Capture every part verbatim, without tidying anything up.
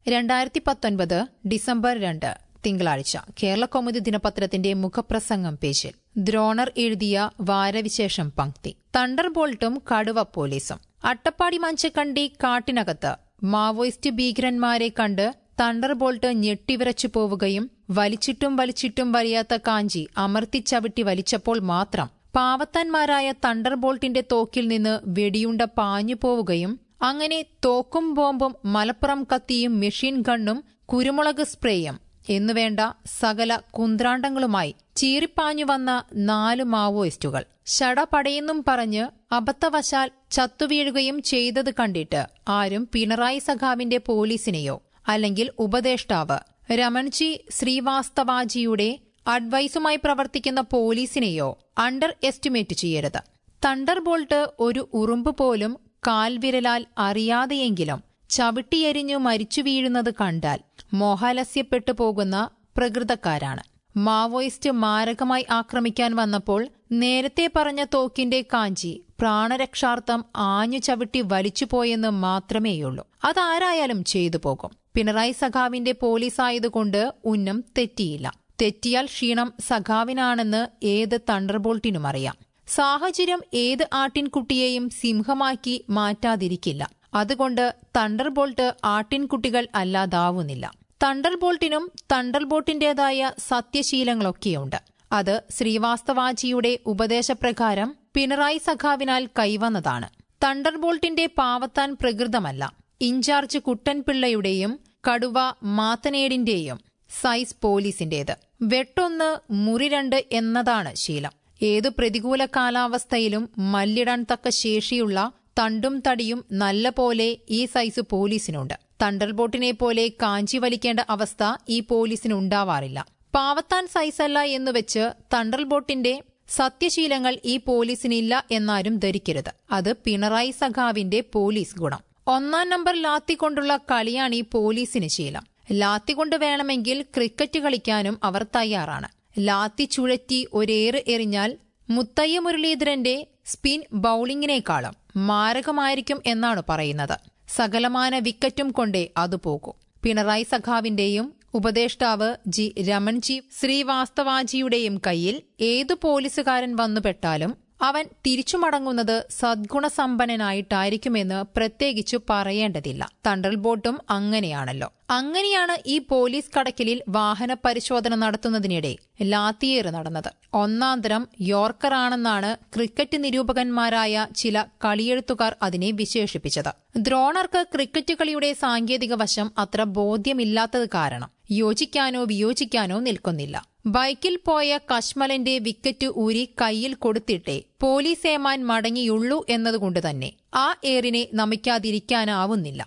രണ്ടായിരത്തി പത്തൊൻപത് ഡിസംബർ രണ്ട് തിങ്കളാഴ്ച കേരളകൗമുദി ദിനപത്രത്തിന്റെ മുഖപ്രസംഗം പേജിൽ ദ്രോണർ എഴുതിയ വാരവിശേഷം പങ്ക്തി. തണ്ടർബോൾട്ടും കടുവ പോലീസും. അട്ടപ്പാടി മഞ്ചക്കണ്ടി കാട്ടിനകത്ത് മാവോയിസ്റ്റ് ഭീകരന്മാരെ കണ്ട് തണ്ടർബോൾട്ട് ഞെട്ടിവിറച്ചു പോവുകയും വലിച്ചിട്ടും വലിച്ചിട്ടും വലിയാത്ത കാഞ്ചി അമർത്തിച്ചവിട്ടി വലിച്ചപ്പോൾ മാത്രം പാവത്താന്മാരായ തണ്ടർബോൾട്ടിന്റെ തോക്കിൽ നിന്ന് വെടിയുണ്ട പാഞ്ഞു പോവുകയും അങ്ങനെ തോക്കും ബോംബും മലപ്പുറം കത്തിയും മെഷീൻ ഗണ്ണും കുരുമുളക് സ്പ്രേയും എന്നുവേണ്ട സകല കുന്ത്രാണ്ടങ്ങളുമായി ചീറിപ്പാഞ്ഞു വന്ന നാലു മാവോയിസ്റ്റുകൾ ശടപടയെന്നും പറഞ്ഞ് അബദ്ധവശാൽ ചത്തുവീഴുകയും ചെയ്തത് കണ്ടിട്ട് ആരും പിണറായി സഖാവിന്റെ പോലീസിനെയോ അല്ലെങ്കിൽ ഉപദേഷ്ടാവ് രമൺജി ശ്രീവാസ്തവാജിയുടെ അഡ്വൈസുമായി പ്രവർത്തിക്കുന്ന പോലീസിനെയോ അണ്ടർ എസ്റ്റിമേറ്റ് ചെയ്യരുത്. തണ്ടർബോൾട്ട് ഒരു ഉറുമ്പ് പോലും കാൽവിരലാൽ അറിയാതെയെങ്കിലും ചവിട്ടിയെരിഞ്ഞു മരിച്ചു വീഴുന്നത് കണ്ടാൽ മോഹാലസ്യപ്പെട്ടു പോകുന്ന പ്രകൃതക്കാരാണ്. മാവോയിസ്റ്റ് മാരകമായി ആക്രമിക്കാൻ വന്നപ്പോൾ നേരത്തെ പറഞ്ഞ തോക്കിന്റെ കാഞ്ചി പ്രാണരക്ഷാർത്ഥം ആഞ്ഞു ചവിട്ടി വലിച്ചുപോയെന്ന് മാത്രമേയുള്ളൂ. അതാരായാലും ചെയ്തു പോകും. പിണറായി സഖാവിന്റെ പോലീസായതുകൊണ്ട് ഉന്നം തെറ്റിയില്ല. തെറ്റിയാൽ ക്ഷീണം സഖാവിനാണെന്ന് ഏത് തണ്ടർബോൾട്ടിനുമറിയാം. സാഹചര്യം ഏത് ആട്ടിൻകുട്ടിയെയും സിംഹമാക്കി മാറ്റാതിരിക്കില്ല. അതുകൊണ്ട് തണ്ടർബോൾട്ട് ആട്ടിൻകുട്ടികൾ അല്ലാതാവുന്നില്ല. തണ്ടർബോൾട്ടിനും തണ്ടർബോൾട്ടിന്റേതായ സത്യശീലങ്ങളൊക്കെയുണ്ട്. അത് ശ്രീവാസ്തവാജിയുടെ ഉപദേശപ്രകാരം പിണറായി സഖാവിനാൽ കൈവന്നതാണ്. തണ്ടർബോൾട്ടിന്റെ പാവത്താൻ പ്രകൃതമല്ല. ഇൻചാർജ് കുട്ടൻപിള്ളയുടെയും കടുവ മാത്തനേടിന്റെയും സൈസ് പോലീസിന്റേത്. വെട്ടൊന്ന് മുറി രണ്ട് എന്നതാണ് ശീലം. ഏതു പ്രതികൂല കാലാവസ്ഥയിലും മല്ലിടാൻ തക്ക ശേഷിയുള്ള തണ്ടും തടിയും നല്ല പോലെ ഈ സൈസ് പോലീസിനുണ്ട്. തണ്ടർബോട്ടിനെ പോലെ കാഞ്ചി വലിക്കേണ്ട അവസ്ഥ ഈ പോലീസിനുണ്ടാവാറില്ല. പാവത്താൻ സൈസല്ല എന്നുവെച്ച് തണ്ടർബോട്ടിന്റെ സത്യശീലങ്ങൾ ഈ പോലീസിനില്ല എന്നാരും ധരിക്കരുത്. അത് പിണറായി സഖാവിന്റെ പോലീസ് ഗുണം. ഒന്നാം നമ്പർ ലാത്തിക്കൊണ്ടുള്ള കളിയാണ് ഈ പോലീസിന് ശീലം. ലാത്തികൊണ്ട് വേണമെങ്കിൽ ക്രിക്കറ്റ് കളിക്കാനും അവർ തയ്യാറാണ്. ലാത്തി ചുഴറ്റി ഒരേറ് എറിഞ്ഞാൽ മുത്തയ്യ മുരളീധരന്റെ സ്പിൻ ബൌളിംഗിനേക്കാളും മാരകമായിരിക്കും എന്നാണ് പറയുന്നത്. സകലമാന വിക്കറ്റും കൊണ്ടേ അത് പോകൂ. പിണറായി സഖാവിന്റെയും ഉപദേഷ്ടാവ് ജി രമൺജി ശ്രീവാസ്തവാജിയുടെയും കയ്യിൽ ഏതു പോലീസുകാരൻ വന്നുപെട്ടാലും അവൻ തിരിച്ചു മടങ്ങുന്നത് സദ്ഗുണസമ്പന്നനായിട്ടായിരിക്കുമെന്ന് പ്രത്യേകിച്ചു പറയേണ്ടതില്ല. തണ്ടർബോൾട്ടും അങ്ങനെയാണല്ലോ. അങ്ങനെയാണ് ഈ പോലീസ് കടക്കലിൽ വാഹന പരിശോധന നടത്തുന്നതിനിടെ ലാത്തിയേറ് നടന്നത്. ഒന്നാന്തരം യോർക്കറാണെന്നാണ് ക്രിക്കറ്റ് നിരൂപകന്മാരായ ചില കളിയെഴുത്തുകാർ അതിനെ വിശേഷിപ്പിച്ചത്. ദ്രോണർക്ക് ക്രിക്കറ്റ് കളിയുടെ സാങ്കേതിക വശം അത്ര ബോധ്യമില്ലാത്തത് കാരണം യോജിക്കാനോ വിയോജിക്കാനോ നിൽക്കുന്നില്ല. ബൈക്കിൽ പോയ കശ്മലന്റെ വിക്കറ്റ് ഊരി കൈയിൽ കൊടുത്തിട്ടേ പോലീസ് ഏമാൻ മടങ്ങിയുള്ളൂ എന്നതുകൊണ്ട് തന്നെ ആ ഏറിനെ നമിക്കാതിരിക്കാനാവുന്നില്ല.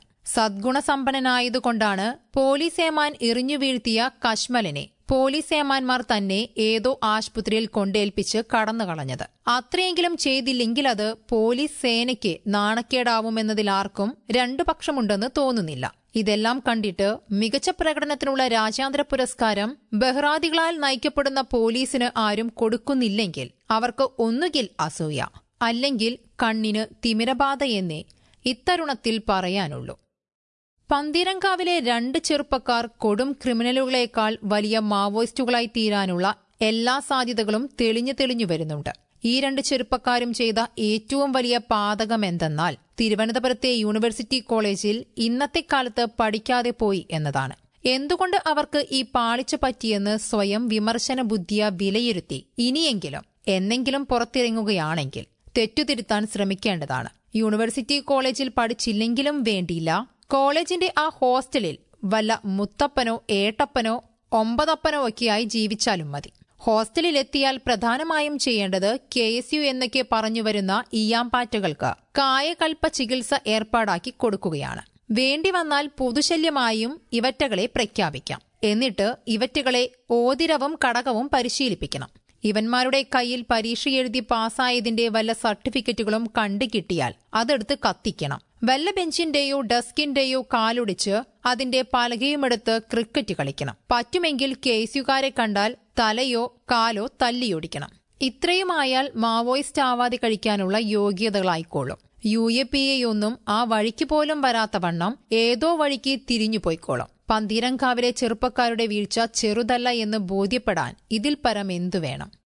സദ്ഗുണസമ്പന്നനായതുകൊണ്ടാണ് പോലീസ് ഏമാൻ എറിഞ്ഞു വീഴ്ത്തിയ കശ്മലനെ പോലീസ് ഏമാന്മാർ തന്നെ ഏതോ ആശുപത്രിയിൽ കൊണ്ടേൽപ്പിച്ച് കടന്നുകളഞ്ഞത്. അത്രയെങ്കിലും ചെയ്തില്ലെങ്കിൽ അത് പോലീസ് സേനയ്ക്ക് നാണക്കേടാവുമെന്നതിലാർക്കും രണ്ടു പക്ഷമുണ്ടെന്ന് തോന്നുന്നില്ല. ഇതെല്ലാം കണ്ടിട്ട് മികച്ച പ്രകടനത്തിനുള്ള രാജ്യാന്തര പുരസ്കാരം ബഹ്റാദികളാൽ നയിക്കപ്പെടുന്ന പോലീസിന് ആരും കൊടുക്കുന്നില്ലെങ്കിൽ അവർക്ക് ഒന്നുകിൽ അസൂയ, അല്ലെങ്കിൽ കണ്ണിന് തിമിരബാധയെന്നേ ഇത്തരുണത്തിൽ പറയാനുള്ളൂ. പന്തീരങ്കാവിലെ രണ്ട് ചെറുപ്പക്കാർ കൊടും ക്രിമിനലുകളേക്കാൾ വലിയ മാവോയിസ്റ്റുകളായി തീരാനുള്ള എല്ലാ സാധ്യതകളും തെളിഞ്ഞു തെളിഞ്ഞു വരുന്നുണ്ട്. ഈ രണ്ട് ചെറുപ്പക്കാരും ചെയ്ത ഏറ്റവും വലിയ പാതകമെന്തെന്നാൽ തിരുവനന്തപുരത്തെ യൂണിവേഴ്സിറ്റി കോളേജിൽ ഇന്നത്തെ കാലത്ത് പഠിക്കാതെ പോയി എന്നതാണ്. എന്തുകൊണ്ട് അവർക്ക് ഈ പാളിച്ച പറ്റിയെന്ന് സ്വയം വിമർശന ബുദ്ധിയ വിലയിരുത്തി ഇനിയെങ്കിലും എന്നെങ്കിലും പുറത്തിറങ്ങുകയാണെങ്കിൽ തെറ്റുതിരുത്താൻ ശ്രമിക്കേണ്ടതാണ്. യൂണിവേഴ്സിറ്റി കോളേജിൽ പഠിച്ചില്ലെങ്കിലും വേണ്ടിയില്ല, കോളേജിന്റെ ആ ഹോസ്റ്റലിൽ വല്ല മുത്തപ്പനോ ഏട്ടപ്പനോ ഒമ്പതപ്പനോ ഒക്കെയായി ജീവിച്ചാലും മതി. ഹോസ്റ്റലിലെത്തിയാൽ പ്രധാനമായും ചെയ്യേണ്ടത് കെ എസ് യു എന്നൊക്കെ പറഞ്ഞുവരുന്ന ഈയാമ്പാറ്റകൾക്ക് കായകൽപ്പ ചികിത്സ ഏർപ്പാടാക്കി കൊടുക്കുകയാണ്. വേണ്ടിവന്നാൽ പൊതുശല്യമായും ഇവറ്റകളെ പ്രഖ്യാപിക്കാം. എന്നിട്ട് ഇവറ്റകളെ ഓതിരവും കടകവും പരിശീലിപ്പിക്കണം. ഇവന്മാരുടെ കയ്യിൽ പരീക്ഷ എഴുതി പാസ്സായതിന്റെ വല്ല സർട്ടിഫിക്കറ്റുകളും കണ്ടു കിട്ടിയാൽ അതെടുത്ത് കത്തിക്കണം. വല്ല ബെഞ്ചിന്റെയോ ഡെസ്കിന്റെയോ കാലൊടിച്ച് അതിന്റെ പലകയുമെടുത്ത് ക്രിക്കറ്റ് കളിക്കണം. പറ്റുമെങ്കിൽ കേസുകാരെ കണ്ടാൽ തലയോ കാലോ തല്ലിയൊടിക്കണം. ഇത്രയുമായാൽ മാവോയിസ്റ്റ് ആവാതെ കഴിക്കാനുള്ള യോഗ്യതകളായിക്കോളും. യു എ പി എ ഒന്നും ആ വഴിക്ക് പോലും വരാത്തവണ്ണം ഏതോ വഴിക്ക് തിരിഞ്ഞു പോയിക്കോളും. പന്തീരങ്കാവിലെ ചെറുപ്പക്കാരുടെ വീഴ്ച ചെറുതല്ല എന്ന് ബോധ്യപ്പെടാൻ ഇതിൽ പരം എന്തു വേണം?